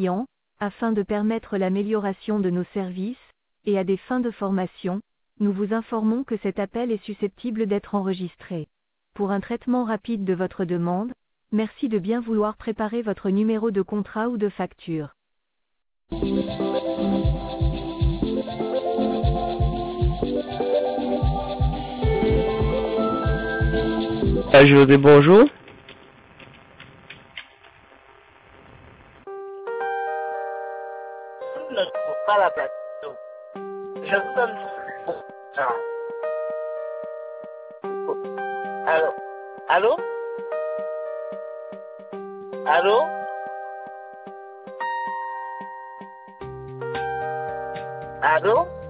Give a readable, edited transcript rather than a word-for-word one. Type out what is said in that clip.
clients, afin de permettre l'amélioration de nos services, et à des fins de formation, nous vous informons que cet appel est susceptible d'être enregistré. Pour un traitement rapide de votre demande, merci de bien vouloir préparer votre numéro de contrat ou de facture. Je vous dis bonjour. Je ne trouve pas la place. Je sonne. Allô? Allô? Allô? Allô?